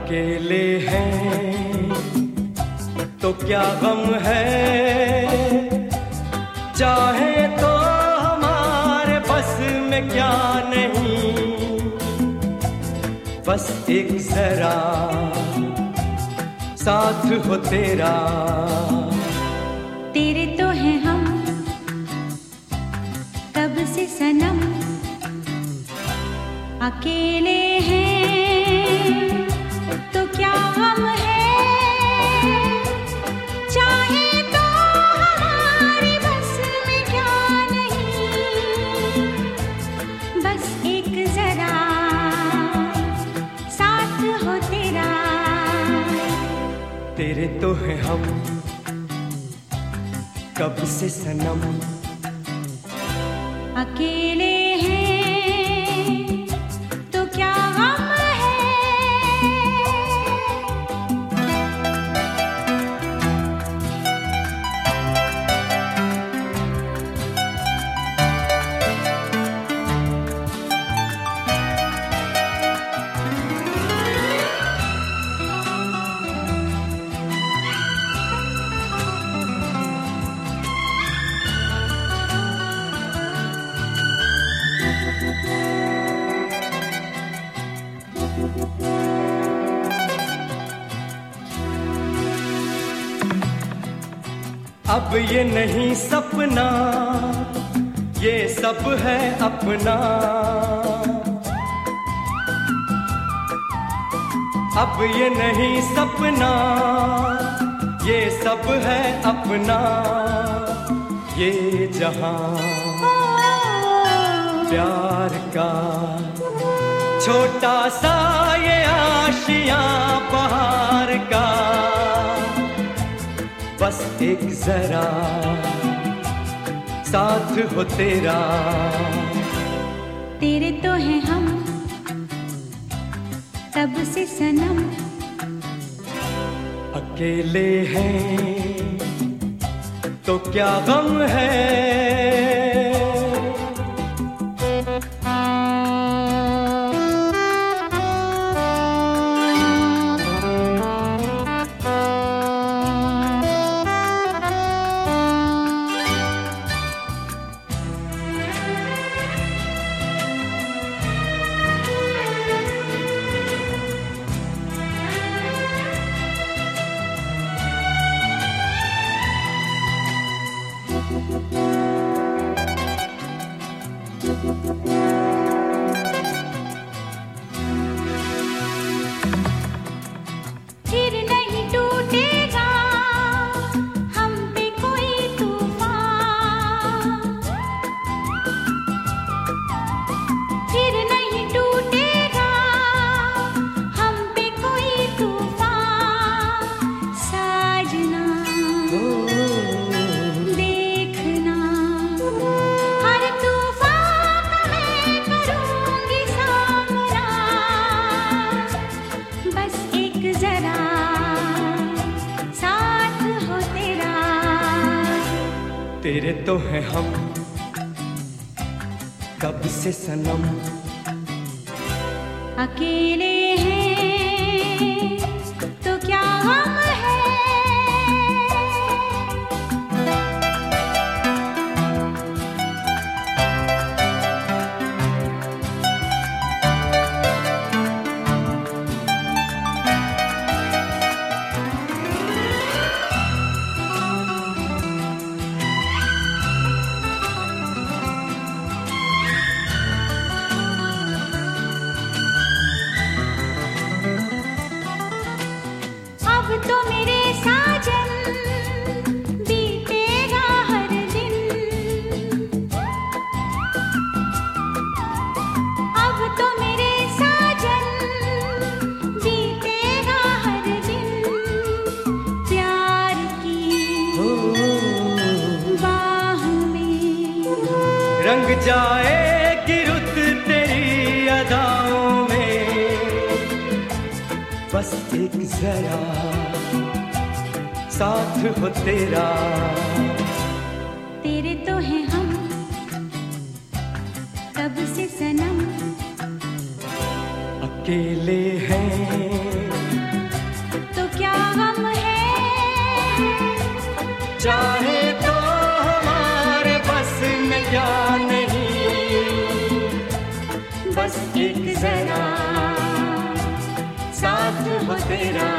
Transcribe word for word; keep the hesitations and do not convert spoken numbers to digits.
अकेले हैं तो क्या गम है, चाहे तो हमारे बस में क्या नहीं, बस एक जरा साथ हो तेरा। तेरे तो हैं हम तब से सनम, अकेले हैं तो क्या गम है, चाहे तो हमारे बस में क्या नहीं, बस एक जरा साथ हो तेरा। तेरे तो हैं हम कब से सनम, अकेले हैं तो क्या गम है। अब ये नहीं सपना, ये सब है अपना, अब ये नहीं सपना, ये सब है अपना, ये जहां प्यार का छोटा सा ये आशियां बहार का, बस एक जरा साथ हो तेरा। तेरे तो हैं हम तब से सनम, अकेले हैं तो क्या गम है। फिर नहीं टूटेगा हम पे कोई तूफान, फिर नहीं टूटेगा हम पे कोई तूफान। साजना देखना हर तूफान का मैं करूंगी सामना, बस एक जरा साथ हो तेरा। तेरे तो हैं हम कब से सनम, अकेले हैं तो क्या गम है। अब तो मेरे साजन बीतेगा हर दिन, अब तो मेरे साजन बीतेगा हर दिन, प्यार की बाह में रंग जाएगी रुत तेरी अदाओं में, बस एक जरा साथ हो तेरा। तेरे तो हैं हम तब से सनम, अकेले हैं तेरा